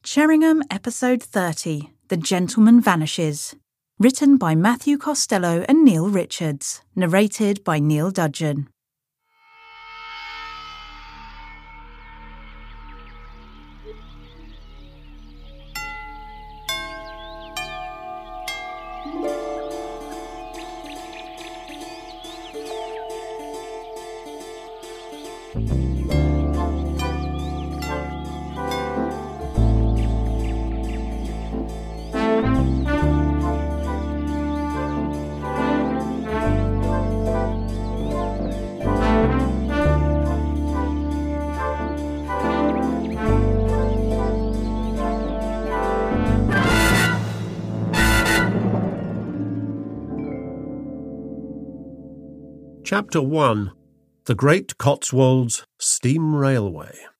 Sheringham, Episode 30, The Gentleman Vanishes. Written by Matthew Costello and Neil Richards. Narrated by Neil Dudgeon. Chapter 1. The Great Cotswolds Steam Railway.